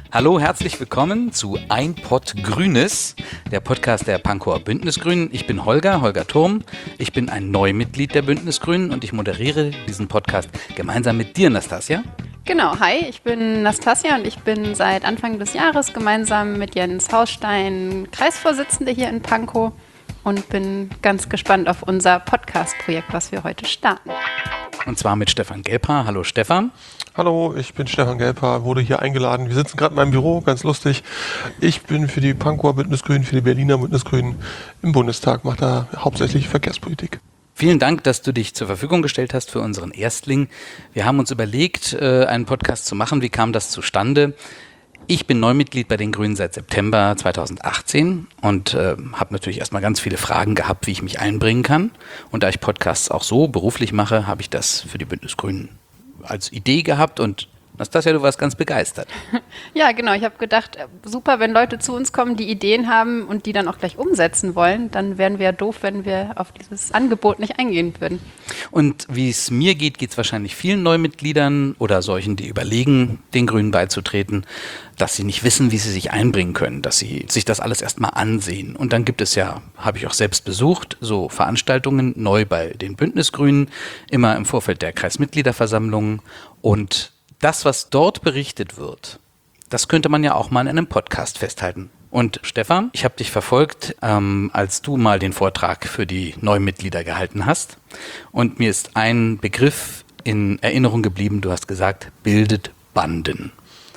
Hallo, herzlich willkommen zu Ein Pott Grünes, der Podcast der Pankower Bündnisgrünen. Ich bin Holger Thurm. Ich bin ein Neumitglied der Bündnisgrünen und ich moderiere diesen Podcast gemeinsam mit dir, Nastasia. Genau, hi, ich bin Nastasia und ich bin seit Anfang des Jahres gemeinsam mit Jens Hausstein Kreisvorsitzende hier in Pankow und bin ganz gespannt auf unser Podcast-Projekt, was wir heute starten. Und zwar mit Stefan Gelper. Hallo Stefan. Hallo, ich bin Stefan Gelper, wurde hier eingeladen. Wir sitzen gerade in meinem Büro, ganz lustig. Ich bin für die Pankower Bündnisgrünen, für die Berliner Bündnisgrünen im Bundestag, mache da hauptsächlich Verkehrspolitik. Vielen Dank, dass du dich zur Verfügung gestellt hast für unseren Erstling. Wir haben uns überlegt, einen Podcast zu machen. Wie kam das zustande? Ich bin Neumitglied bei den Grünen seit September 2018 und habe natürlich erstmal ganz viele Fragen gehabt, wie ich mich einbringen kann. Und da ich Podcasts auch so beruflich mache, habe ich das für die Bündnisgrünen als Idee gehabt und Nastasia, du warst ganz begeistert. Ja, genau. Ich habe gedacht, super, wenn Leute zu uns kommen, die Ideen haben und die dann auch gleich umsetzen wollen, dann wären wir ja doof, wenn wir auf dieses Angebot nicht eingehen würden. Und wie es mir geht, geht es wahrscheinlich vielen Neumitgliedern oder solchen, die überlegen, den Grünen beizutreten, dass sie nicht wissen, wie sie sich einbringen können, dass sie sich das alles erstmal ansehen. Und dann gibt es ja, habe ich auch selbst besucht, so Veranstaltungen neu bei den Bündnisgrünen, immer im Vorfeld der Kreismitgliederversammlungen. Und das, was dort berichtet wird, das könnte man ja auch mal in einem Podcast festhalten. Und Stefan, ich habe dich verfolgt, als du mal den Vortrag für die Neumitglieder gehalten hast. Und mir ist ein Begriff in Erinnerung geblieben. Du hast gesagt, bildet Banden.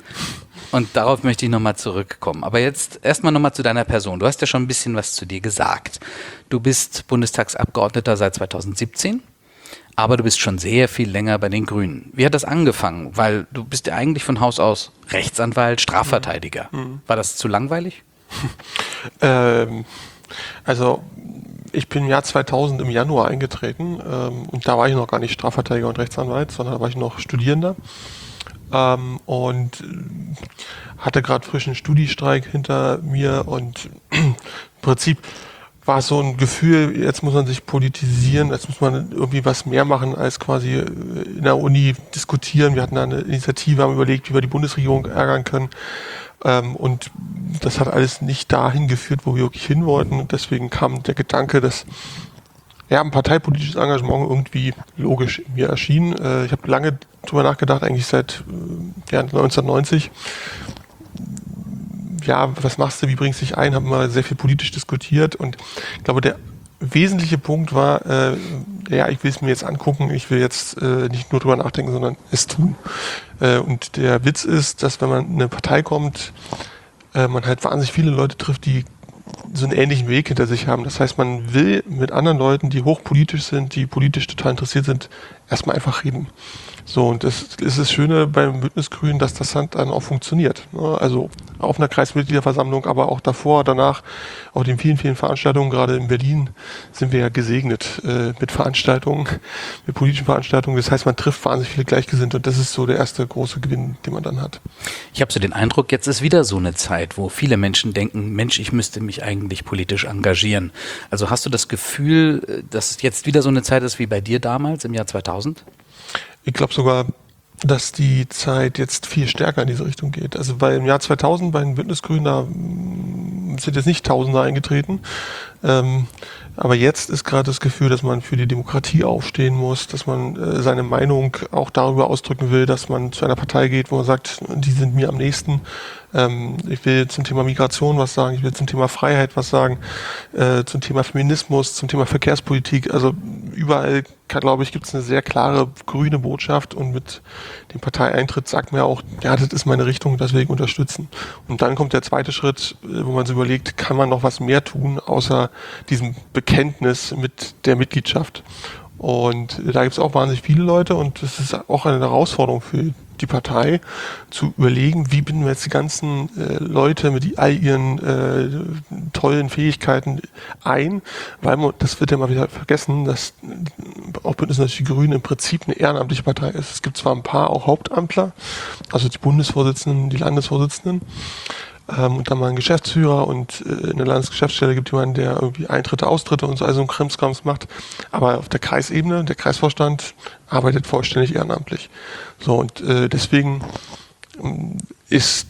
Und darauf möchte ich nochmal zurückkommen. Aber jetzt erstmal nochmal zu deiner Person. Du hast ja schon ein bisschen was zu dir gesagt. Du bist Bundestagsabgeordneter seit 2017. Aber du bist schon sehr viel länger bei den Grünen. Wie hat das angefangen? Weil du bist ja eigentlich von Haus aus Rechtsanwalt, Strafverteidiger. War das zu langweilig? Also ich bin im Jahr 2000 im Januar eingetreten und da war ich noch gar nicht Strafverteidiger und Rechtsanwalt, sondern da war ich noch Studierender und hatte gerade frischen Studiestreik hinter mir und im Prinzip war es so ein Gefühl, jetzt muss man sich politisieren, jetzt muss man irgendwie was mehr machen als quasi in der Uni diskutieren. Wir hatten da eine Initiative, haben überlegt, wie wir die Bundesregierung ärgern können. Und das hat alles nicht dahin geführt, wo wir wirklich hin wollten. Und deswegen kam der Gedanke, dass ein parteipolitisches Engagement irgendwie logisch in mir erschien. Ich habe lange drüber nachgedacht, eigentlich seit 1990. Ja, was machst du, wie bringst du dich ein, haben wir sehr viel politisch diskutiert und ich glaube, der wesentliche Punkt war, ich will es mir jetzt angucken, ich will jetzt nicht nur drüber nachdenken, sondern es tun. Und der Witz ist, dass wenn man in eine Partei kommt, man halt wahnsinnig viele Leute trifft, die so einen ähnlichen Weg hinter sich haben. Das heißt, man will mit anderen Leuten, die hochpolitisch sind, die politisch total interessiert sind, erstmal einfach reden. So, und das ist das Schöne beim Bündnisgrünen, dass das dann auch funktioniert. Also auf einer Kreismitgliederversammlung, aber auch davor, danach, auf den vielen, vielen Veranstaltungen, gerade in Berlin, sind wir ja gesegnet mit Veranstaltungen, mit politischen Veranstaltungen. Das heißt, man trifft wahnsinnig viele Gleichgesinnte und das ist so der erste große Gewinn, den man dann hat. Ich habe so den Eindruck, jetzt ist wieder so eine Zeit, wo viele Menschen denken, Mensch, ich müsste mich eigentlich politisch engagieren. Also hast du das Gefühl, dass es jetzt wieder so eine Zeit ist wie bei dir damals im Jahr 2000? Ich glaube sogar, dass die Zeit jetzt viel stärker in diese Richtung geht. Also im Jahr 2000 bei den Bündnisgrünen, da sind jetzt nicht Tausende eingetreten. Aber jetzt ist gerade das Gefühl, dass man für die Demokratie aufstehen muss, dass man seine Meinung auch darüber ausdrücken will, dass man zu einer Partei geht, wo man sagt, die sind mir am nächsten. Ich will zum Thema Migration was sagen, ich will zum Thema Freiheit was sagen, zum Thema Feminismus, zum Thema Verkehrspolitik. Also überall, glaube ich, gibt es eine sehr klare grüne Botschaft und mit dem Parteieintritt sagt man ja auch, ja, das ist meine Richtung, das will ich unterstützen. Und dann kommt der zweite Schritt, wo man sich überlegt, kann man noch was mehr tun, außer diesem Bekenntnis mit der Mitgliedschaft. Und da gibt es auch wahnsinnig viele Leute und es ist auch eine Herausforderung für die Partei, zu überlegen, wie binden wir jetzt die ganzen Leute mit all ihren tollen Fähigkeiten ein, weil das wird ja mal wieder vergessen, dass auch Bündnis Natürlich die Grünen im Prinzip eine ehrenamtliche Partei ist. Es gibt zwar ein paar auch Hauptamtler, also die Bundesvorsitzenden, die Landesvorsitzenden, und dann mal einen Geschäftsführer und in der Landesgeschäftsstelle gibt jemanden, der irgendwie Eintritte, Austritte und so also einen Krimskrams macht. Aber auf der Kreisebene, der Kreisvorstand arbeitet vollständig ehrenamtlich. So und deswegen ist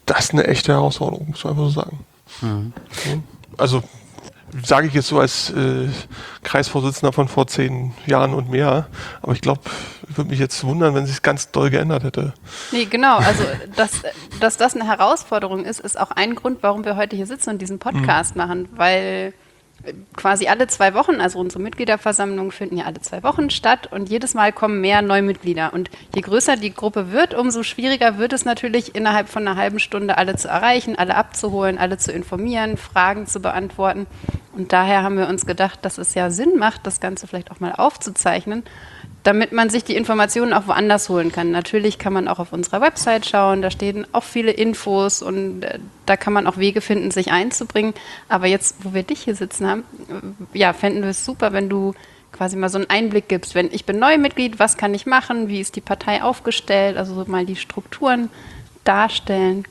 das ist eine echte Herausforderung, muss man einfach so sagen. Also sage ich jetzt so als Kreisvorsitzender von vor 10 Jahren und mehr, aber ich glaube, ich würde mich jetzt wundern, wenn sich ganz doll geändert hätte. Nee, genau. Also, dass das eine Herausforderung ist auch ein Grund, warum wir heute hier sitzen und diesen Podcast machen, weil quasi alle 2 Wochen, also unsere Mitgliederversammlungen finden ja alle 2 Wochen statt und jedes Mal kommen mehr Neumitglieder. Und je größer die Gruppe wird, umso schwieriger wird es natürlich, innerhalb von einer halben Stunde alle zu erreichen, alle abzuholen, alle zu informieren, Fragen zu beantworten. Und daher haben wir uns gedacht, dass es ja Sinn macht, das Ganze vielleicht auch mal aufzuzeichnen, damit man sich die Informationen auch woanders holen kann. Natürlich kann man auch auf unserer Website schauen, da stehen auch viele Infos und da kann man auch Wege finden, sich einzubringen. Aber jetzt, wo wir dich hier sitzen haben, ja, fänden wir es super, wenn du quasi mal so einen Einblick gibst. Wenn ich bin Neumitglied, was kann ich machen, wie ist die Partei aufgestellt, also so mal die Strukturen darstellen.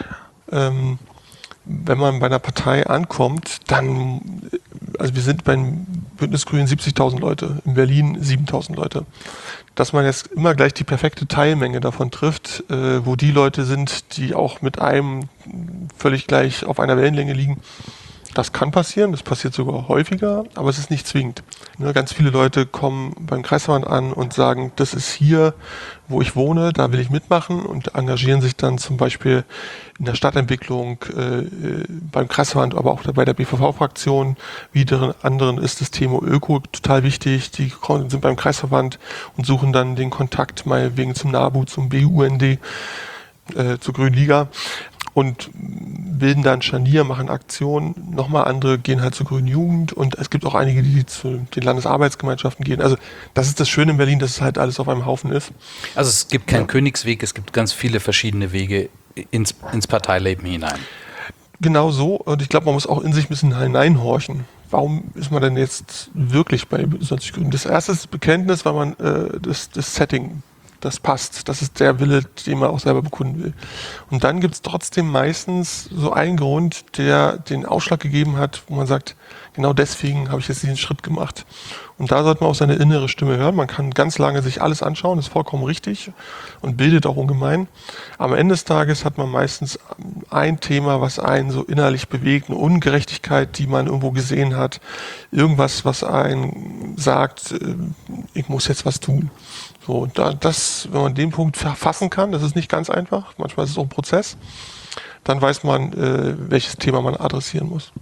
Wenn man bei einer Partei ankommt, dann, also wir sind beim Bündnis Grün 70.000 Leute, in Berlin 7.000 Leute. Dass man jetzt immer gleich die perfekte Teilmenge davon trifft, wo die Leute sind, die auch mit einem völlig gleich auf einer Wellenlänge liegen, das kann passieren, das passiert sogar häufiger, aber es ist nicht zwingend. Ganz viele Leute kommen beim Kreisverband an und sagen, das ist hier, wo ich wohne, da will ich mitmachen und engagieren sich dann zum Beispiel in der Stadtentwicklung, beim Kreisverband, aber auch bei der BVV-Fraktion. Wieder anderen ist das Thema Öko total wichtig. Die sind beim Kreisverband und suchen dann den Kontakt meinetwegen zum NABU, zum BUND, zur Grünen Liga. Und bilden dann Scharnier, machen Aktionen. Nochmal andere gehen halt zur Grünen Jugend und es gibt auch einige, die zu den Landesarbeitsgemeinschaften gehen. Also das ist das Schöne in Berlin, dass es halt alles auf einem Haufen ist. Also es gibt keinen Königsweg, es gibt ganz viele verschiedene Wege ins Parteileben hinein. Genau so, und ich glaube, man muss auch in sich ein bisschen hineinhorchen. Warum ist man denn jetzt wirklich bei Bündnis 90 Grünen? Das erste ist das Bekenntnis, weil man das Setting, das passt. Das ist der Wille, den man auch selber bekunden will. Und dann gibt es trotzdem meistens so einen Grund, der den Ausschlag gegeben hat, wo man sagt, genau deswegen habe ich jetzt diesen Schritt gemacht. Und da sollte man auch seine innere Stimme hören. Man kann ganz lange sich alles anschauen, ist vollkommen richtig und bildet auch ungemein. Am Ende des Tages hat man meistens ein Thema, was einen so innerlich bewegt, eine Ungerechtigkeit, die man irgendwo gesehen hat, irgendwas, was einen sagt, ich muss jetzt was tun. So, wenn man den Punkt fassen kann, das ist nicht ganz einfach, manchmal ist es auch ein Prozess, dann weiß man, welches Thema man adressieren muss.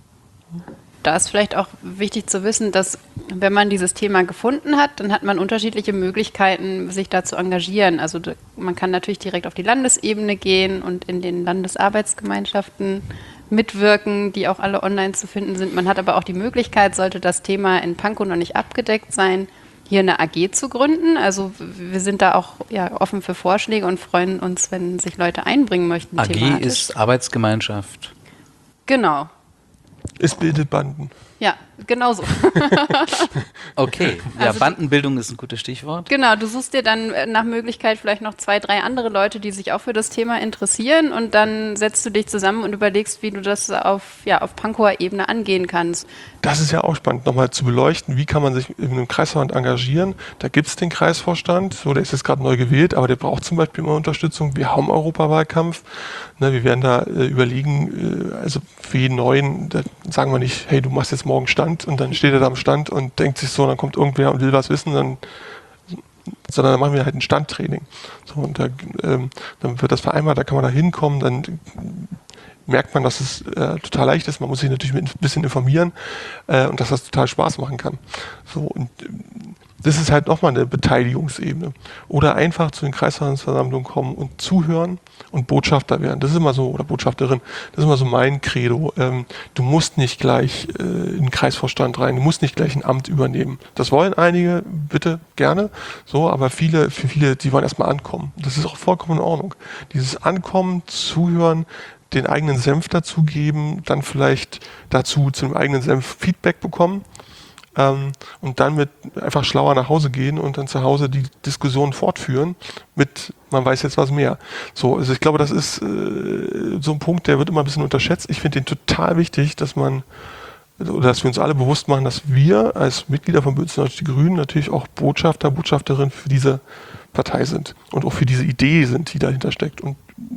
Da ist vielleicht auch wichtig zu wissen, dass wenn man dieses Thema gefunden hat, dann hat man unterschiedliche Möglichkeiten, sich da zu engagieren. Also man kann natürlich direkt auf die Landesebene gehen und in den Landesarbeitsgemeinschaften mitwirken, die auch alle online zu finden sind. Man hat aber auch die Möglichkeit, sollte das Thema in Pankow noch nicht abgedeckt sein, hier eine AG zu gründen. Also wir sind da auch offen für Vorschläge und freuen uns, wenn sich Leute einbringen möchten. AG thematisch. Ist Arbeitsgemeinschaft. Genau. Es bildet Banden. Ja, genau so. Okay, ja, also Bandenbildung ist ein gutes Stichwort. Genau, du suchst dir dann nach Möglichkeit vielleicht noch 2, 3 andere Leute, die sich auch für das Thema interessieren und dann setzt du dich zusammen und überlegst, wie du das auf Pankower Ebene angehen kannst. Das ist ja auch spannend, nochmal zu beleuchten, wie kann man sich in einem Kreisverband engagieren. Da gibt es den Kreisvorstand, so, der ist jetzt gerade neu gewählt, aber der braucht zum Beispiel immer Unterstützung. Wir haben Europawahlkampf, wir werden da überlegen, also für jeden Neuen, da sagen wir nicht, hey, du machst jetzt morgen Stand und dann steht er da am Stand und denkt sich so, dann kommt irgendwer und will was wissen, sondern dann machen wir halt ein Standtraining. So, und dann wird das vereinbart, da kann man da hinkommen, dann merkt man, dass es total leicht ist. Man muss sich natürlich ein bisschen informieren und dass das total Spaß machen kann. So, und das ist halt nochmal eine Beteiligungsebene. Oder einfach zu den Kreisversammlungen kommen und zuhören und Botschafter werden. Das ist immer so, oder Botschafterin, das ist immer so mein Credo. Du musst nicht gleich in den Kreisvorstand rein, du musst nicht gleich ein Amt übernehmen. Das wollen einige, bitte, gerne, so, aber für viele, die wollen erstmal ankommen. Das ist auch vollkommen in Ordnung. Dieses Ankommen, Zuhören, den eigenen Senf dazugeben, dann vielleicht dazu zum eigenen Senf Feedback bekommen und dann mit einfach schlauer nach Hause gehen und dann zu Hause die Diskussion fortführen mit, man weiß jetzt was mehr. So, also ich glaube, das ist so ein Punkt, der wird immer ein bisschen unterschätzt. Ich finde den total wichtig, dass wir uns alle bewusst machen, dass wir als Mitglieder von Bündnis 90 Die Grünen natürlich auch Botschafter, Botschafterinnen für diese Partei sind und auch für diese Idee sind, die dahinter steckt. Und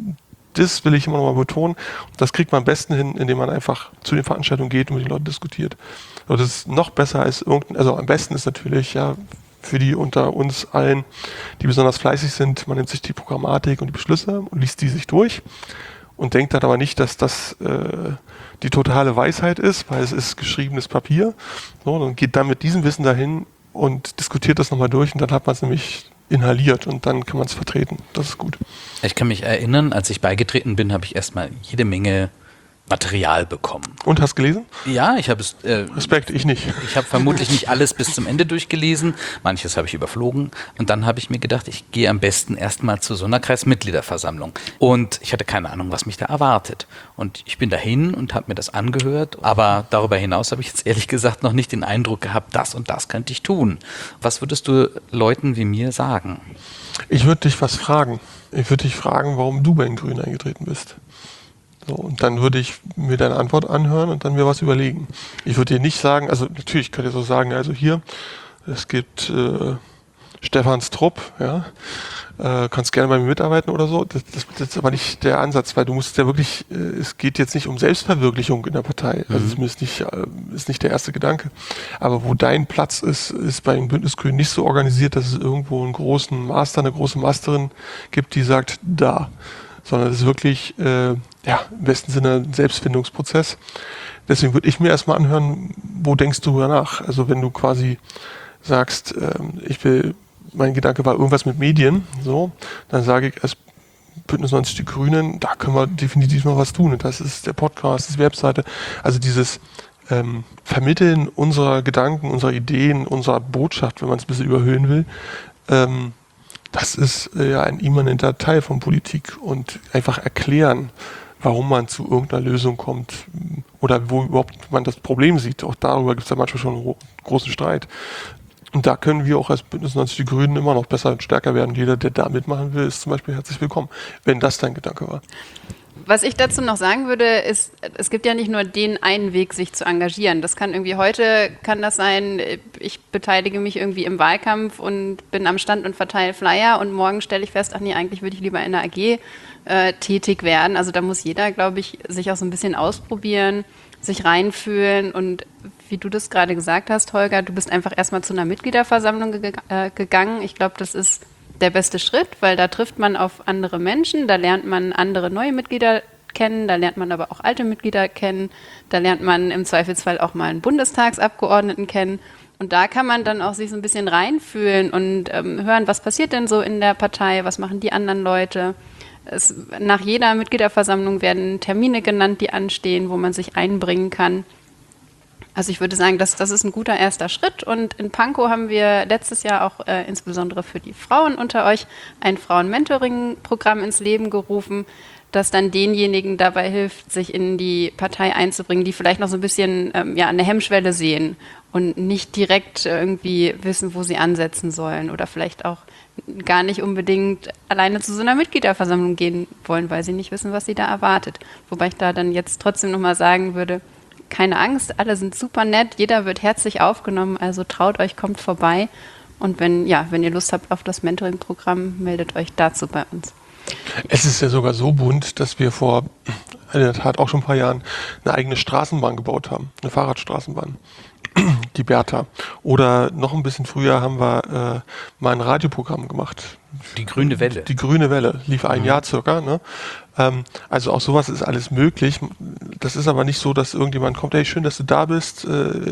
das will ich immer noch mal betonen. Das kriegt man am besten hin, indem man einfach zu den Veranstaltungen geht und mit den Leuten diskutiert. Also das ist noch besser als also am besten ist natürlich, ja, für die unter uns allen, die besonders fleißig sind, man nimmt sich die Programmatik und die Beschlüsse und liest die sich durch und denkt dann aber nicht, dass das die totale Weisheit ist, weil es ist geschriebenes Papier. So, dann geht dann mit diesem Wissen dahin und diskutiert das nochmal durch und dann hat man es nämlich inhaliert und dann kann man es vertreten. Das ist gut. Ich kann mich erinnern, als ich beigetreten bin, habe ich erstmal jede Menge Material bekommen. Und hast gelesen? Ja, ich habe es... Respekt, ich nicht. Ich habe vermutlich nicht alles bis zum Ende durchgelesen. Manches habe ich überflogen. Und dann habe ich mir gedacht, ich gehe am besten erstmal zu so einer Kreismitgliederversammlung. Und ich hatte keine Ahnung, was mich da erwartet. Und ich bin dahin und habe mir das angehört. Aber darüber hinaus habe ich jetzt ehrlich gesagt noch nicht den Eindruck gehabt, das und das könnte ich tun. Was würdest du Leuten wie mir sagen? Ich würde dich was fragen. Ich würde dich fragen, warum du bei den Grünen eingetreten bist. So, und dann würde ich mir deine Antwort anhören und dann mir was überlegen. Ich würde dir nicht sagen, also natürlich könnt ihr so sagen, also hier, es gibt Stefans Trupp, ja, kannst gerne bei mir mitarbeiten oder so. Das ist aber nicht der Ansatz, weil du musst ja wirklich, es geht jetzt nicht um Selbstverwirklichung in der Partei. Also zumindest nicht, ist nicht der erste Gedanke. Aber wo dein Platz ist bei den Bündnisgrünen nicht so organisiert, dass es irgendwo einen großen Master, eine große Masterin gibt, die sagt, da. Sondern es ist wirklich, im besten Sinne ein Selbstfindungsprozess. Deswegen würde ich mir erstmal anhören, wo denkst du darüber nach? Also wenn du quasi sagst, mein Gedanke war irgendwas mit Medien, so, dann sage ich als Bündnis 90 Die Grünen, da können wir definitiv noch was tun. Und das ist der Podcast, das ist die Webseite. Also dieses Vermitteln unserer Gedanken, unserer Ideen, unserer Botschaft, wenn man es ein bisschen überhöhen will, das ist ja ein immanenter Teil von Politik und einfach erklären, warum man zu irgendeiner Lösung kommt oder wo überhaupt man das Problem sieht. Auch darüber gibt es ja manchmal schon einen großen Streit. Und da können wir auch als Bündnis 90 Die Grünen immer noch besser und stärker werden. Jeder, der da mitmachen will, ist zum Beispiel herzlich willkommen, wenn das dein Gedanke war. Was ich dazu noch sagen würde, ist, es gibt ja nicht nur den einen Weg, sich zu engagieren. Das kann irgendwie heute, kann das sein, ich beteilige mich irgendwie im Wahlkampf und bin am Stand und verteile Flyer und morgen stelle ich fest, ach nee, eigentlich würde ich lieber in der AG tätig werden. Also da muss jeder, glaube ich, sich auch so ein bisschen ausprobieren, sich reinfühlen und wie du das gerade gesagt hast, Holger, du bist einfach erstmal zu einer Mitgliederversammlung gegangen. Ich glaube, das ist der beste Schritt, weil da trifft man auf andere Menschen, da lernt man andere neue Mitglieder kennen, da lernt man aber auch alte Mitglieder kennen, da lernt man im Zweifelsfall auch mal einen Bundestagsabgeordneten kennen und da kann man dann auch sich so ein bisschen reinfühlen und hören, was passiert denn so in der Partei, was machen die anderen Leute. Nach jeder Mitgliederversammlung werden Termine genannt, die anstehen, wo man sich einbringen kann. Also ich würde sagen, das ist ein guter erster Schritt und in Pankow haben wir letztes Jahr auch insbesondere für die Frauen unter euch ein Frauen-Mentoring-Programm ins Leben gerufen, das dann denjenigen dabei hilft, sich in die Partei einzubringen, die vielleicht noch so ein bisschen an der Hemmschwelle sehen und nicht direkt irgendwie wissen, wo sie ansetzen sollen oder vielleicht auch gar nicht unbedingt alleine zu so einer Mitgliederversammlung gehen wollen, weil sie nicht wissen, was sie da erwartet. Wobei ich da dann jetzt trotzdem nochmal sagen würde, keine Angst, alle sind super nett, jeder wird herzlich aufgenommen, also traut euch, kommt vorbei und wenn ihr Lust habt auf das Mentoring-Programm, meldet euch dazu bei uns. Es ist ja sogar so bunt, dass wir vor in der Tat auch schon ein paar Jahren eine eigene Straßenbahn gebaut haben, eine Fahrradstraßenbahn, die Bertha. Oder noch ein bisschen früher haben wir mal ein Radioprogramm gemacht. Die Grüne Welle. Die Grüne Welle, lief ein Jahr circa, ne? Also auch sowas ist alles möglich. Das ist aber nicht so, dass irgendjemand kommt, hey, schön, dass du da bist.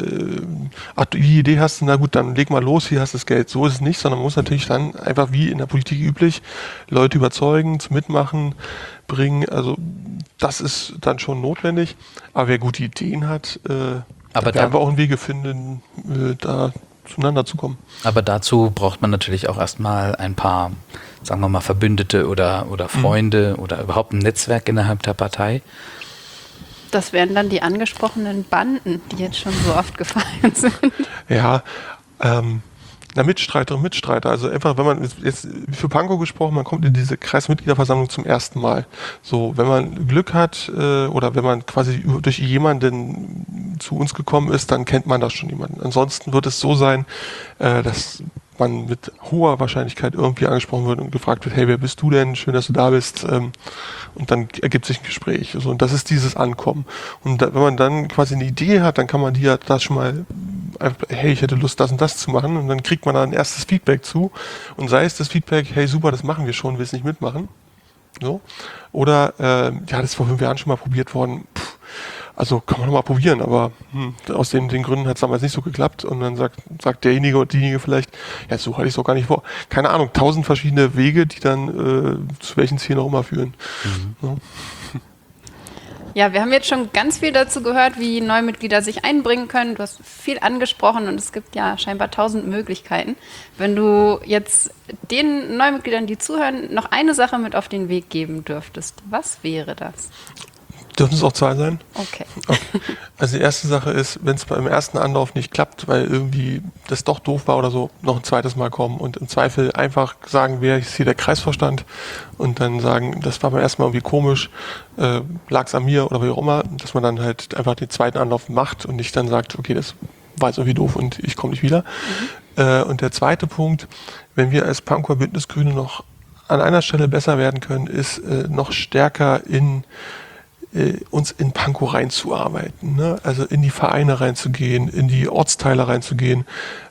Ach, du die Idee hast, na gut, dann leg mal los, hier hast du das Geld. So ist es nicht, sondern man muss natürlich dann einfach wie in der Politik üblich Leute überzeugen, zum Mitmachen bringen. Also das ist dann schon notwendig. Aber wer gute Ideen hat, aber werden wir auch einen Weg finden, da zueinander zu kommen. Aber dazu braucht man natürlich auch erstmal ein paar, sagen wir mal, Verbündete oder Freunde oder überhaupt ein Netzwerk innerhalb der Partei. Das wären dann die angesprochenen Banden, die jetzt schon so oft gefallen sind. Ja, Mitstreiterinnen und Mitstreiter. Also einfach, wenn man jetzt für Pankow gesprochen, man kommt in diese Kreismitgliederversammlung zum ersten Mal. So, wenn man Glück hat oder wenn man quasi durch jemanden zu uns gekommen ist, dann kennt man das schon jemanden. Ansonsten wird es so sein, dass man mit hoher Wahrscheinlichkeit irgendwie angesprochen wird und gefragt wird, hey, wer bist du denn? Schön, dass du da bist. Und dann ergibt sich ein Gespräch. So, und das ist dieses Ankommen. Und wenn man dann quasi eine Idee hat, dann kann man die ja das schon mal, hey, ich hätte Lust, das und das zu machen. Und dann kriegt man da ein erstes Feedback zu. Und sei es das Feedback, hey, super, das machen wir schon, willst nicht mitmachen? So. Oder, das ist vor 5 Jahren schon mal probiert worden. Also kann man noch mal probieren, aber aus den Gründen hat es damals nicht so geklappt. Und dann sagt derjenige oder diejenige vielleicht, ja, so hatte ich es doch gar nicht vor. Keine Ahnung, 1000 verschiedene Wege, die dann zu welchen Zielen auch immer führen. So. Ja, wir haben jetzt schon ganz viel dazu gehört, wie Neumitglieder sich einbringen können. Du hast viel angesprochen und es gibt ja scheinbar 1000 Möglichkeiten. Wenn du jetzt den Neumitgliedern, die zuhören, noch eine Sache mit auf den Weg geben dürftest, was wäre das? Dürfen es auch 2 sein? Okay. Also die erste Sache ist, wenn es beim ersten Anlauf nicht klappt, weil irgendwie das doch doof war oder so, noch ein zweites Mal kommen und im Zweifel einfach sagen, wer ist hier der Kreisvorstand und dann sagen, das war beim ersten Mal irgendwie komisch, lag es an mir oder wie auch immer, dass man dann halt einfach den zweiten Anlauf macht und nicht dann sagt, okay, das war jetzt irgendwie doof und ich komme nicht wieder. Und der zweite Punkt, wenn wir als Pankower Bündnis Grüne noch an einer Stelle besser werden können, ist noch stärker uns in Pankow reinzuarbeiten, ne? Also in die Vereine reinzugehen, in die Ortsteile reinzugehen.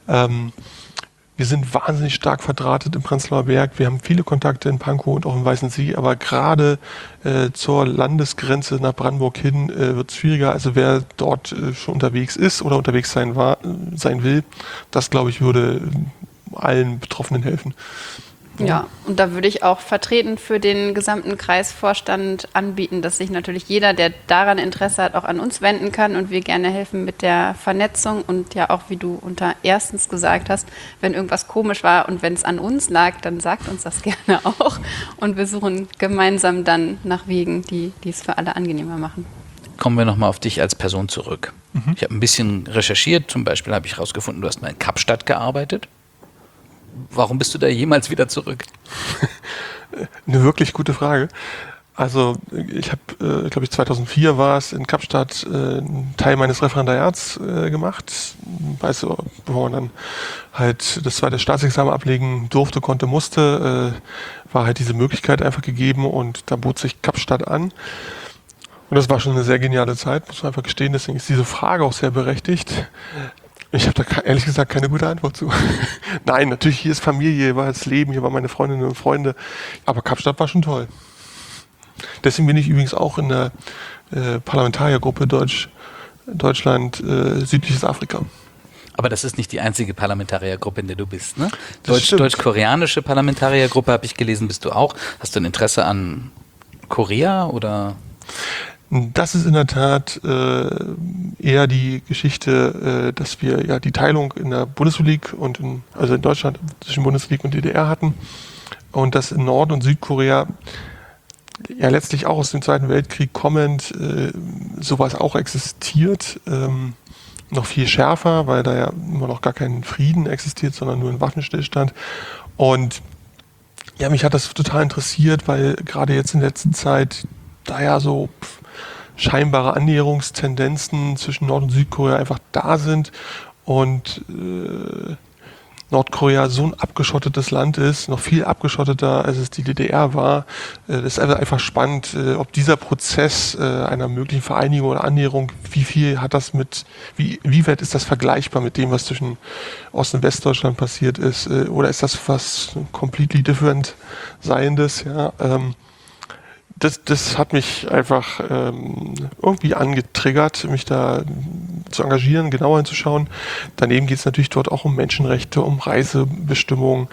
Wir sind wahnsinnig stark verdrahtet im Prenzlauer Berg. Wir haben viele Kontakte in Pankow und auch im Weißensee, aber gerade zur Landesgrenze nach Brandenburg hin wird es schwieriger. Also wer dort schon unterwegs ist oder unterwegs sein will, das, glaube ich, würde allen Betroffenen helfen. Ja, und da würde ich auch vertretend für den gesamten Kreisvorstand anbieten, dass sich natürlich jeder, der daran Interesse hat, auch an uns wenden kann und wir gerne helfen mit der Vernetzung und ja auch, wie du unter erstens gesagt hast, wenn irgendwas komisch war und wenn es an uns lag, dann sagt uns das gerne auch und wir suchen gemeinsam dann nach Wegen, die es für alle angenehmer machen. Kommen wir nochmal auf dich als Person zurück. Ich habe ein bisschen recherchiert, zum Beispiel habe ich herausgefunden, du hast mal in Kapstadt gearbeitet. Warum bist du da jemals wieder zurück? Eine wirklich gute Frage. Also ich habe, glaube ich, 2004 war es in Kapstadt einen Teil meines Referendariats gemacht. Weißt du, bevor man dann halt das zweite Staatsexamen ablegen durfte, konnte, musste, war halt diese Möglichkeit einfach gegeben und da bot sich Kapstadt an. Und das war schon eine sehr geniale Zeit, muss man einfach gestehen. Deswegen ist diese Frage auch sehr berechtigt. Ich habe da ehrlich gesagt keine gute Antwort zu. Nein, natürlich, hier ist Familie, hier war das Leben, hier waren meine Freundinnen und Freunde. Aber Kapstadt war schon toll. Deswegen bin ich übrigens auch in der Parlamentariergruppe Deutschland Südliches Afrika. Aber das ist nicht die einzige Parlamentariergruppe, in der du bist, ne? Deutsch-koreanische Parlamentariergruppe habe ich gelesen, bist du auch. Hast du ein Interesse an Korea oder? Das ist in der Tat eher die Geschichte, dass wir ja die Teilung in der Bundesrepublik und also in Deutschland zwischen Bundesrepublik und DDR hatten und dass in Nord- und Südkorea ja letztlich auch aus dem Zweiten Weltkrieg kommend sowas auch existiert, noch viel schärfer, weil da ja immer noch gar kein Frieden existiert, sondern nur ein Waffenstillstand. Und ja, mich hat das total interessiert, weil gerade jetzt in der letzten Zeit da ja so scheinbare Annäherungstendenzen zwischen Nord- und Südkorea einfach da sind und Nordkorea so ein abgeschottetes Land ist, noch viel abgeschotteter, als es die DDR war. Das ist einfach spannend, ob dieser Prozess einer möglichen Vereinigung oder Annäherung, wie weit ist das vergleichbar mit dem, was zwischen Ost- und Westdeutschland passiert ist, oder ist das was completely different Seiendes, ja, Das hat mich einfach irgendwie angetriggert, mich da zu engagieren, genauer hinzuschauen. Daneben geht es natürlich dort auch um Menschenrechte, um Reisebestimmungen,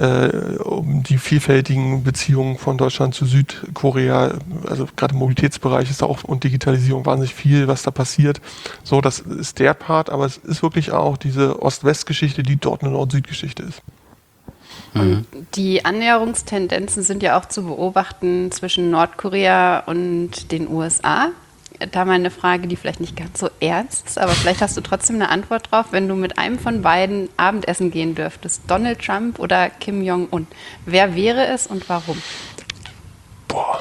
um die vielfältigen Beziehungen von Deutschland zu Südkorea. Also gerade im Mobilitätsbereich ist da auch und Digitalisierung wahnsinnig viel, was da passiert. So, das ist der Part, aber es ist wirklich auch diese Ost-West-Geschichte, die dort eine Nord-Süd-Geschichte ist. Und die Annäherungstendenzen sind ja auch zu beobachten zwischen Nordkorea und den USA. Da mal eine Frage, die vielleicht nicht ganz so ernst ist, aber vielleicht hast du trotzdem eine Antwort drauf. Wenn du mit einem von beiden Abendessen gehen dürftest, Donald Trump oder Kim Jong-un, wer wäre es und warum? Boah.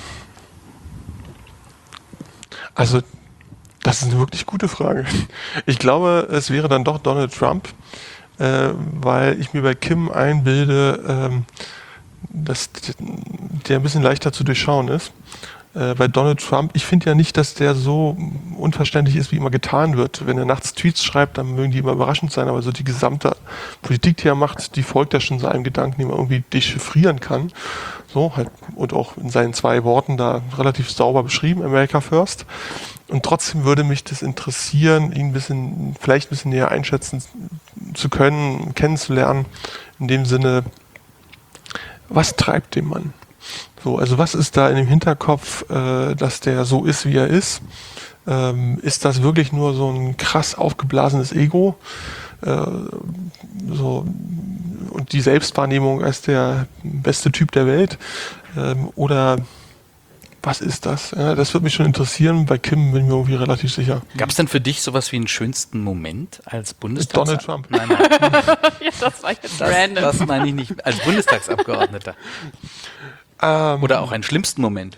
Also, das ist eine wirklich gute Frage. Ich glaube, es wäre dann doch Donald Trump. weil ich mir bei Kim einbilde, dass der ein bisschen leichter zu durchschauen ist. Bei Donald Trump, ich finde ja nicht, dass der so unverständlich ist, wie immer getan wird. Wenn er nachts Tweets schreibt, dann mögen die immer überraschend sein, aber so die gesamte Politik, die er macht, die folgt ja schon seinem Gedanken, die man irgendwie dechiffrieren kann. So halt, und auch in seinen 2 Worten da relativ sauber beschrieben, America First. Und trotzdem würde mich das interessieren, ihn vielleicht ein bisschen näher einschätzen zu können, kennenzulernen, in dem Sinne, was treibt den Mann? So, also was ist da in dem Hinterkopf, dass der so ist, wie er ist? Ist das wirklich nur so ein krass aufgeblasenes Ego? So, und die Selbstwahrnehmung als der beste Typ der Welt? Oder was ist das? Ja, das würde mich schon interessieren. Bei Kim bin ich mir irgendwie relativ sicher. Gab es denn für dich sowas wie einen schönsten Moment als Donald Trump. Nein. Ja, das war jetzt random. Das meine ich nicht. Als Bundestagsabgeordneter. Oder auch einen schlimmsten Moment.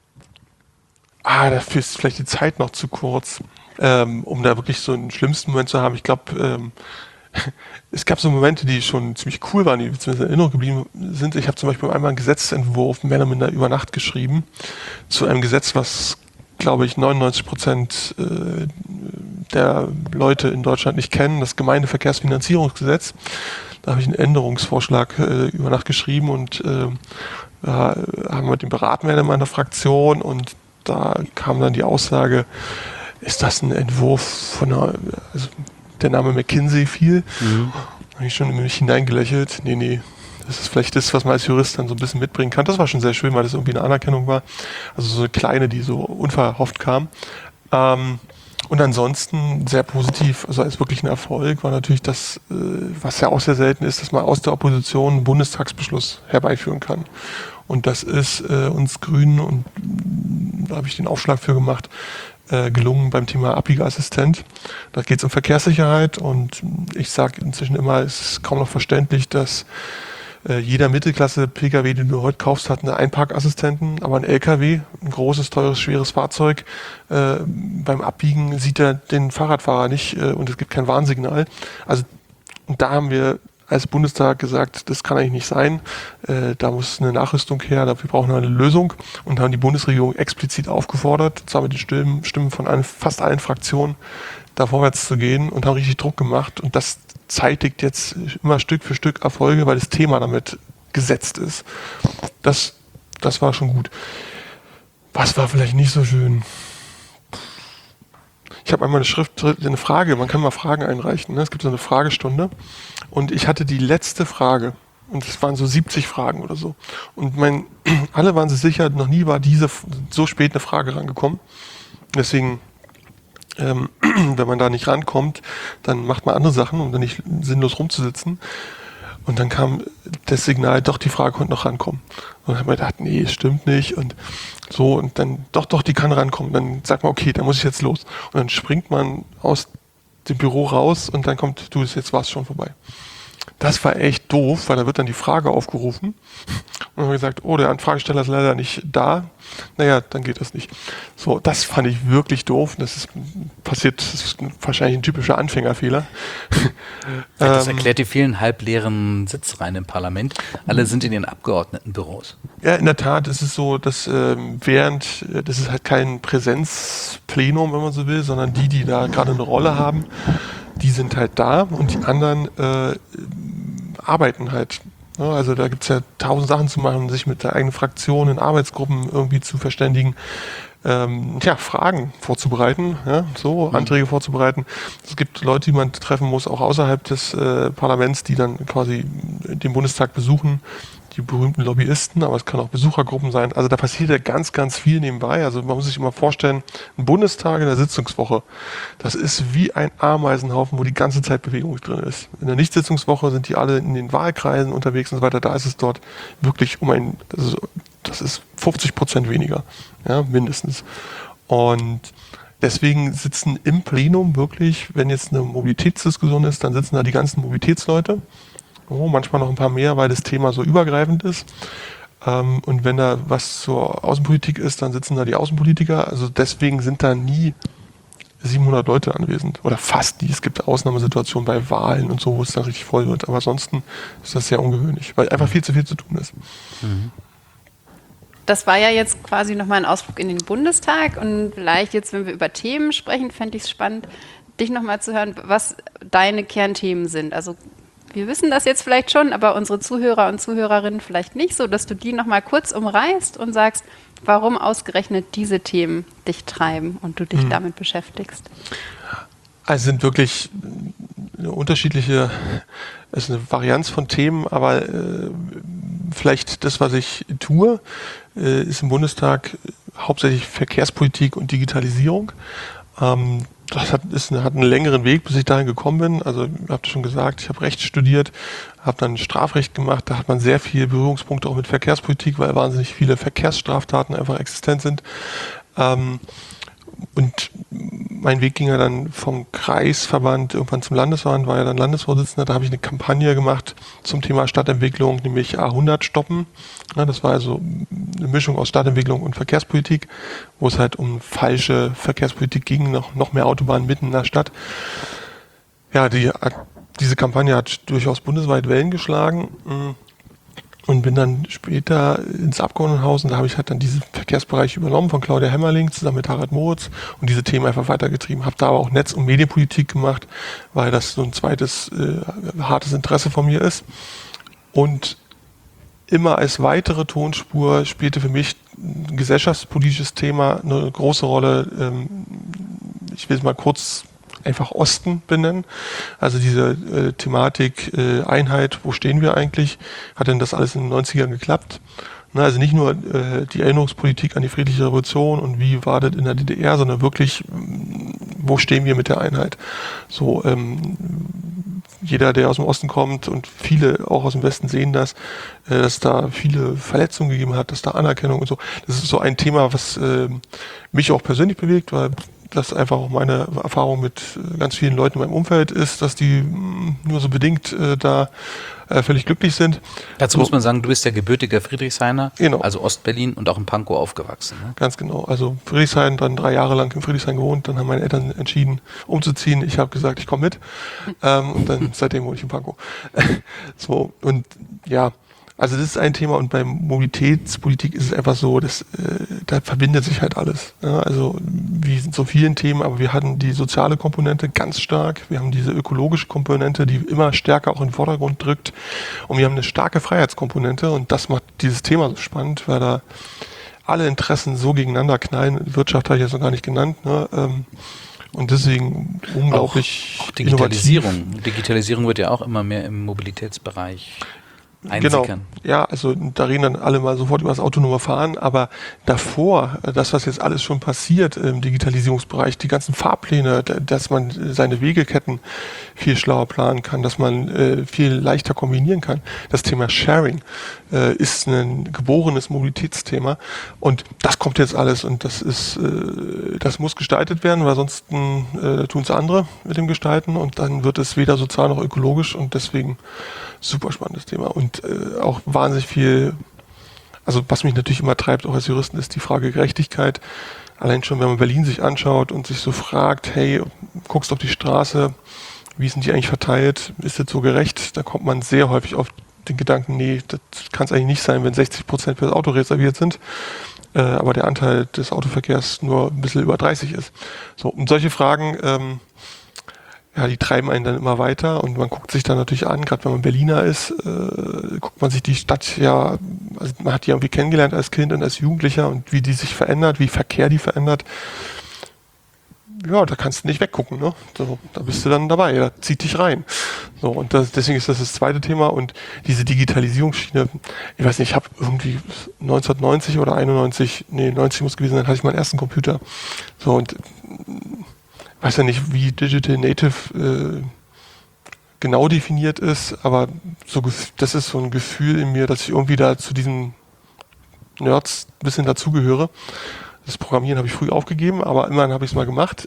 Dafür ist vielleicht die Zeit noch zu kurz, um da wirklich so einen schlimmsten Moment zu haben. Ich glaube, es gab so Momente, die schon ziemlich cool waren, die zumindest in Erinnerung geblieben sind. Ich habe zum Beispiel einmal einen Gesetzentwurf mehr oder minder über Nacht geschrieben zu einem Gesetz, was, glaube ich, 99% der Leute in Deutschland nicht kennen, das Gemeindeverkehrsfinanzierungsgesetz. Da habe ich einen Änderungsvorschlag über Nacht geschrieben und haben wir den beraten werden in meiner Fraktion und da kam dann die Aussage, ist das ein Entwurf von also der Name McKinsey fiel. Da habe ich schon in mich hineingelächelt. Nee, das ist vielleicht das, was man als Jurist dann so ein bisschen mitbringen kann. Das war schon sehr schön, weil das irgendwie eine Anerkennung war. Also so eine kleine, die so unverhofft kam. Und ansonsten sehr positiv, also als wirklich ein Erfolg war natürlich das, was ja auch sehr selten ist, dass man aus der Opposition einen Bundestagsbeschluss herbeiführen kann. Und das ist uns Grünen, und da habe ich den Aufschlag für gemacht, gelungen beim Thema Abbiegeassistent. Da geht es um Verkehrssicherheit und ich sage inzwischen immer, es ist kaum noch verständlich, dass jeder Mittelklasse-Pkw, den du heute kaufst, hat einen Einparkassistenten, aber ein LKW, ein großes, teures, schweres Fahrzeug, beim Abbiegen sieht er den Fahrradfahrer nicht und es gibt kein Warnsignal. Also und da haben wir als Bundestag gesagt, das kann eigentlich nicht sein, da muss eine Nachrüstung her, dafür brauchen wir eine Lösung und haben die Bundesregierung explizit aufgefordert, zwar mit den Stimmen von fast allen Fraktionen, da vorwärts zu gehen und haben richtig Druck gemacht und das zeitigt jetzt immer Stück für Stück Erfolge, weil das Thema damit gesetzt ist. Das war schon gut. Was war vielleicht nicht so schön? Ich habe einmal eine Frage, man kann mal Fragen einreichen, ne? Es gibt so eine Fragestunde und ich hatte die letzte Frage und es waren so 70 Fragen oder so und alle waren sich sicher, noch nie war so spät eine Frage rangekommen. Deswegen, wenn man da nicht rankommt, dann macht man andere Sachen, um dann nicht sinnlos rumzusitzen. Und dann kam das Signal, doch, die Frage konnte noch rankommen. Und dann hat man gedacht, nee, es stimmt nicht. Und so, und dann, doch, die kann rankommen. Dann sagt man, okay, dann muss ich jetzt los. Und dann springt man aus dem Büro raus und dann kommt, jetzt war es schon vorbei. Das war echt doof, weil da wird dann die Frage aufgerufen. Und dann haben wir gesagt, oh, der Anfragesteller ist leider nicht da. Naja, dann geht das nicht. So, das fand ich wirklich doof. Das ist wahrscheinlich ein typischer Anfängerfehler. Das erklärt die vielen halbleeren Sitzreihen im Parlament. Alle sind in ihren Abgeordnetenbüros. Ja, in der Tat ist es so, dass das ist halt kein Präsenzplenum, wenn man so will, sondern die da gerade eine Rolle haben, die sind halt da und die anderen arbeiten halt. Ja, also da gibt es ja 1000 Sachen zu machen, sich mit der eigenen Fraktion in Arbeitsgruppen irgendwie zu verständigen, Fragen vorzubereiten, Anträge vorzubereiten. Es gibt Leute, die man treffen muss, auch außerhalb des Parlaments, die dann quasi den Bundestag besuchen, die berühmten Lobbyisten, aber es kann auch Besuchergruppen sein. Also da passiert ja ganz, ganz viel nebenbei. Also man muss sich immer vorstellen, ein Bundestag in der Sitzungswoche, das ist wie ein Ameisenhaufen, wo die ganze Zeit Bewegung drin ist. In der Nichtsitzungswoche sind die alle in den Wahlkreisen unterwegs und so weiter. Da ist es dort wirklich das ist 50% weniger, ja, mindestens. Und deswegen sitzen im Plenum wirklich, wenn jetzt eine Mobilitätsdiskussion ist, dann sitzen da die ganzen Mobilitätsleute. Manchmal noch ein paar mehr, weil das Thema so übergreifend ist. Und wenn da was zur Außenpolitik ist, dann sitzen da die Außenpolitiker. Also deswegen sind da nie 700 Leute anwesend oder fast nie. Es gibt Ausnahmesituationen bei Wahlen und so, wo es dann richtig voll wird. Aber ansonsten ist das sehr ungewöhnlich, weil einfach viel zu viel zu tun ist. Das war ja jetzt quasi nochmal ein Ausflug in den Bundestag und vielleicht jetzt, wenn wir über Themen sprechen, fände ich es spannend, dich nochmal zu hören, was deine Kernthemen sind. Also wir wissen das jetzt vielleicht schon, aber unsere Zuhörer und Zuhörerinnen vielleicht nicht, so dass du die nochmal kurz umreißt und sagst, warum ausgerechnet diese Themen dich treiben und du dich damit beschäftigst. Also sind wirklich eine unterschiedliche, es ist eine Varianz von Themen, aber vielleicht das, was ich tue, ist im Bundestag hauptsächlich Verkehrspolitik und Digitalisierung. Das hat einen längeren Weg, bis ich dahin gekommen bin. Also, ich habe schon gesagt, ich habe Recht studiert, habe dann Strafrecht gemacht. Da hat man sehr viele Berührungspunkte auch mit Verkehrspolitik, weil wahnsinnig viele Verkehrsstraftaten einfach existent sind. Und mein Weg ging ja dann vom Kreisverband irgendwann zum Landesverband, war ja dann Landesvorsitzender. Da habe ich eine Kampagne gemacht zum Thema Stadtentwicklung, nämlich A100 stoppen. Ja, das war also eine Mischung aus Stadtentwicklung und Verkehrspolitik, wo es halt um falsche Verkehrspolitik ging, noch mehr Autobahnen mitten in der Stadt. Ja, diese Kampagne hat durchaus bundesweit Wellen geschlagen. Und bin dann später ins Abgeordnetenhaus und da habe ich halt dann diesen Verkehrsbereich übernommen von Claudia Hemmerling zusammen mit Harald Moritz und diese Themen einfach weitergetrieben. Habe da aber auch Netz- und Medienpolitik gemacht, weil das so ein zweites hartes Interesse von mir ist. Und immer als weitere Tonspur spielte für mich ein gesellschaftspolitisches Thema eine große Rolle. Ich will es mal kurz einfach Osten benennen. Also diese Thematik Einheit, wo stehen wir eigentlich? Hat denn das alles in den 90ern geklappt? Na, also nicht nur die Erinnerungspolitik an die friedliche Revolution und wie war das in der DDR, sondern wirklich, wo stehen wir mit der Einheit? So, jeder, der aus dem Osten kommt und viele auch aus dem Westen sehen das, dass da viele Verletzungen gegeben hat, dass da Anerkennung und so. Das ist so ein Thema, was mich auch persönlich bewegt, weil das einfach auch meine Erfahrung mit ganz vielen Leuten in meinem Umfeld ist, dass die nur so bedingt da völlig glücklich sind. Dazu muss man sagen, du bist ja gebürtiger Friedrichshainer, genau. Also Ostberlin und auch in Pankow aufgewachsen. Ne? Ganz genau. Also Friedrichshain, dann 3 Jahre lang in Friedrichshain gewohnt, dann haben meine Eltern entschieden, umzuziehen. Ich habe gesagt, ich komme mit. Und dann seitdem wohne ich in Pankow. So, und ja, also das ist ein Thema und bei Mobilitätspolitik ist es einfach so, dass da verbindet sich halt alles. Ja, also wie in so vielen Themen, aber wir hatten die soziale Komponente ganz stark, wir haben diese ökologische Komponente, die immer stärker auch in den Vordergrund drückt und wir haben eine starke Freiheitskomponente und das macht dieses Thema so spannend, weil da alle Interessen so gegeneinander knallen. Wirtschaft habe ich jetzt noch gar nicht genannt, ne? Und deswegen unglaublich auch Digitalisierung. Innovativ. Digitalisierung wird ja auch immer mehr im Mobilitätsbereich Genau, einsickern. ja, also da reden dann alle mal sofort über das autonome Fahren, aber davor, das, was jetzt alles schon passiert im Digitalisierungsbereich, die ganzen Fahrpläne, dass man seine Wegeketten viel schlauer planen kann, dass man viel leichter kombinieren kann. Das Thema Sharing ist ein geborenes Mobilitätsthema und das kommt jetzt alles und das ist, das muss gestaltet werden, weil sonst tun es andere mit dem Gestalten und dann wird es weder sozial noch ökologisch und deswegen super spannendes Thema und auch wahnsinnig viel, also was mich natürlich immer treibt, auch als Juristen, ist die Frage Gerechtigkeit. Allein schon, wenn man Berlin sich anschaut und sich so fragt, hey, guckst auf die Straße, wie sind die eigentlich verteilt, ist das so gerecht? Da kommt man sehr häufig auf den Gedanken, nee, das kann es eigentlich nicht sein, wenn 60% für das Auto reserviert sind, aber der Anteil des Autoverkehrs nur ein bisschen über 30 ist. So, und solche Fragen, ja, die treiben einen dann immer weiter und man guckt sich dann natürlich an, gerade wenn man Berliner ist, guckt man sich die Stadt ja, also man hat die irgendwie kennengelernt als Kind und als Jugendlicher und wie die sich verändert, wie Verkehr die verändert. Ja, da kannst du nicht weggucken, ne? So, da bist du dann dabei, da zieht dich rein. So, und deswegen ist das zweite Thema und diese Digitalisierungsschiene, ich weiß nicht, ich habe irgendwie 1990 oder 91, nee, 90 muss gewesen sein, hatte ich meinen ersten Computer. So, und weiß ja nicht, wie Digital Native genau definiert ist, aber so, das ist so ein Gefühl in mir, dass ich irgendwie da zu diesen Nerds ein bisschen dazugehöre. Das Programmieren habe ich früh aufgegeben, aber immerhin habe ich es mal gemacht.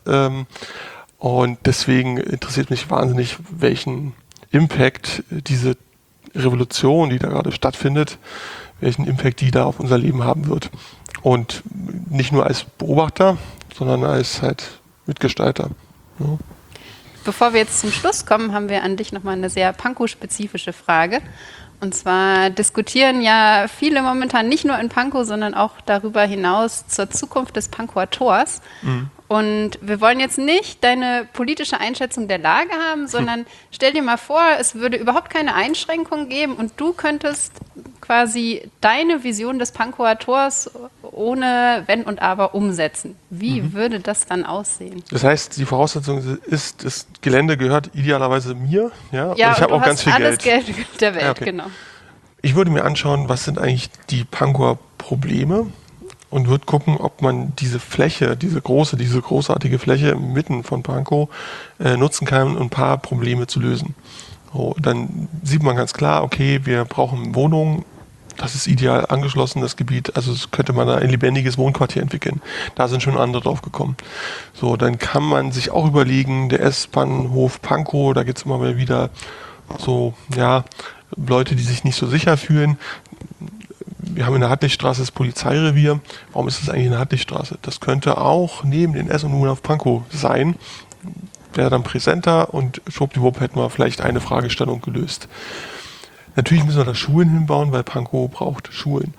Und deswegen interessiert mich wahnsinnig, welchen Impact diese Revolution, die da gerade stattfindet, welchen Impact die da auf unser Leben haben wird. Und nicht nur als Beobachter, sondern als halt Mitgestalter. Ja. Bevor wir jetzt zum Schluss kommen, haben wir an dich nochmal eine sehr Pankow-spezifische Frage. Und zwar diskutieren ja viele momentan nicht nur in Pankow, sondern auch darüber hinaus zur Zukunft des Pankower Tors. Und wir wollen jetzt nicht deine politische Einschätzung der Lage haben, sondern stell dir mal vor, es würde überhaupt keine Einschränkungen geben und du könntest quasi deine Vision des Pankower Tors ohne Wenn und Aber umsetzen. Wie würde das dann aussehen? Das heißt, die Voraussetzung ist, das Gelände gehört idealerweise mir. Ja, und Ja, ich habe auch ganz viel alles Geld. Geld der Welt, Ja, okay. genau. Ich würde mir anschauen, was sind eigentlich die Pankower Probleme und würde gucken, ob man diese Fläche, diese großartige Fläche mitten von Pankow nutzen kann, um ein paar Probleme zu lösen. So, dann sieht man ganz klar, okay, wir brauchen Wohnungen. Das ist ideal angeschlossen, das Gebiet. Also könnte man da ein lebendiges Wohnquartier entwickeln. Da sind schon andere drauf gekommen. So, dann kann man sich auch überlegen, der S-Bahnhof Pankow, da gibt es immer mal wieder so, ja, Leute, die sich nicht so sicher fühlen. Wir haben in der Hartlichstraße das Polizeirevier. Warum ist das eigentlich eine Hartlichstraße? Das könnte auch neben den S- und U-Bahnhof Pankow sein. Wäre dann präsenter und schwuppdiwupp hätten wir vielleicht eine Fragestellung gelöst. Natürlich müssen wir da Schulen hinbauen, weil Pankow braucht Schulen.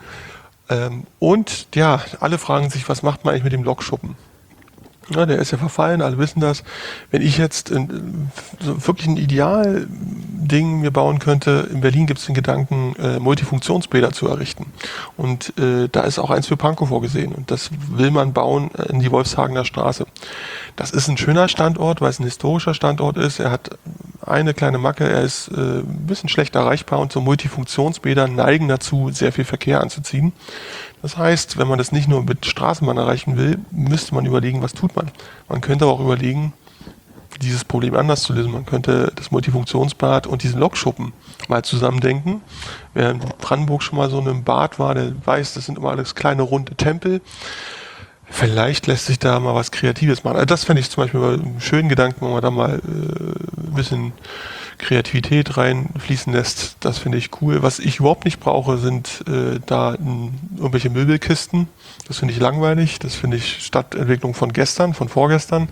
Und ja, alle fragen sich, was macht man eigentlich mit dem Lokschuppen? Ja, der ist ja verfallen, alle wissen das. Wenn ich jetzt so wirklich ein Idealding mir bauen könnte, in Berlin gibt es den Gedanken, Multifunktionsbäder zu errichten. Und da ist auch eins für Pankow vorgesehen. Und das will man bauen in die Wolfshagener Straße. Das ist ein schöner Standort, weil es ein historischer Standort ist. Er hat eine kleine Macke, er ist ein bisschen schlecht erreichbar und so Multifunktionsbäder neigen dazu, sehr viel Verkehr anzuziehen. Das heißt, wenn man das nicht nur mit Straßenbahn erreichen will, müsste man überlegen, was tut man. Man könnte aber auch überlegen, dieses Problem anders zu lösen. Man könnte das Multifunktionsbad und diesen Lokschuppen mal zusammendenken. Wer in Brandenburg schon mal so in einem Bad war, der weiß, das sind immer alles kleine runde Tempel. Vielleicht lässt sich da mal was Kreatives machen. Also das fände ich zum Beispiel einen schönen Gedanken, wenn man da mal ein bisschen Kreativität reinfließen lässt. Das finde ich cool. Was ich überhaupt nicht brauche, sind irgendwelche Möbelkisten. Das finde ich langweilig. Das finde ich Stadtentwicklung von vorgestern.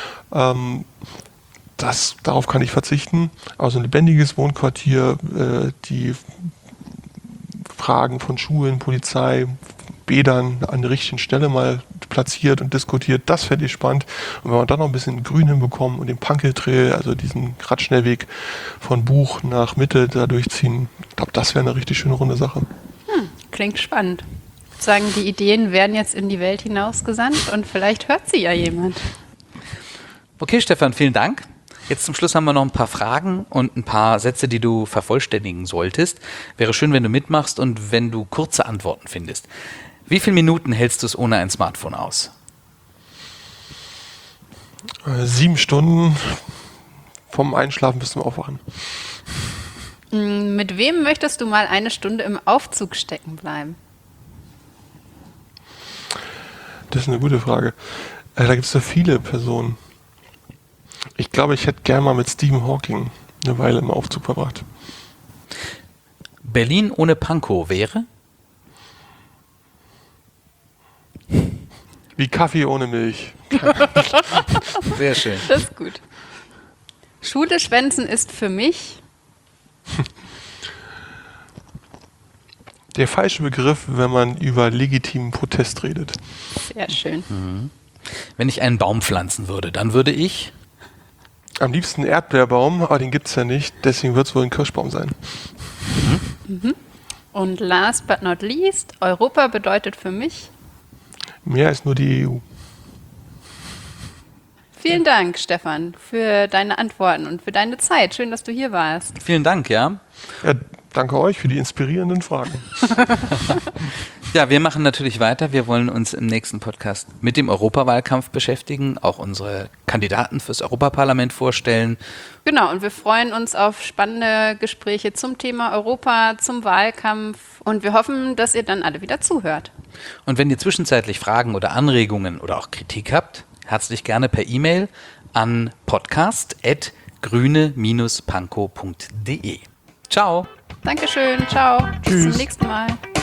Darauf kann ich verzichten. Also ein lebendiges Wohnquartier, die Fragen von Schulen, Polizei, Bädern an der richtigen Stelle mal platziert und diskutiert, das fände ich spannend. Und wenn wir dann noch ein bisschen Grün hinbekommen und den Pankeltrail, also diesen Radschnellweg von Buch nach Mitte da durchziehen, ich glaube, das wäre eine richtig schöne runde Sache. Klingt spannend. Ich würde sagen, die Ideen werden jetzt in die Welt hinausgesandt und vielleicht hört sie ja jemand. Okay, Stefan, vielen Dank. Jetzt zum Schluss haben wir noch ein paar Fragen und ein paar Sätze, die du vervollständigen solltest. Wäre schön, wenn du mitmachst und wenn du kurze Antworten findest. Wie viele Minuten hältst du es ohne ein Smartphone aus? 7 Stunden vom Einschlafen bis zum Aufwachen. Mit wem möchtest du mal eine Stunde im Aufzug stecken bleiben? Das ist eine gute Frage. Da gibt es so viele Personen. Ich glaube, ich hätte gerne mal mit Stephen Hawking eine Weile im Aufzug verbracht. Berlin ohne Pankow wäre? Wie Kaffee ohne Milch. Sehr schön. Das ist gut. Schule schwänzen ist für mich Der falsche Begriff, wenn man über legitimen Protest redet. sehr schön. Wenn ich einen Baum pflanzen würde, dann würde ich... Am liebsten Erdbeerbaum, aber den gibt es ja nicht, deswegen wird es wohl ein Kirschbaum sein. Und last but not least, Europa bedeutet für mich... Mehr als nur die EU. Vielen Dank, Stefan, für deine Antworten und für deine Zeit. Schön, dass du hier warst. Vielen Dank, ja. Ja, danke euch für die inspirierenden Fragen. Ja, wir machen natürlich weiter. Wir wollen uns im nächsten Podcast mit dem Europawahlkampf beschäftigen, auch unsere Kandidaten fürs Europaparlament vorstellen. Genau, und wir freuen uns auf spannende Gespräche zum Thema Europa, zum Wahlkampf und wir hoffen, dass ihr dann alle wieder zuhört. Und wenn ihr zwischenzeitlich Fragen oder Anregungen oder auch Kritik habt, herzlich gerne per E-Mail an podcast@grüne-pankow.de. Ciao! Dankeschön, ciao, bis Tschüss. zum nächsten Mal.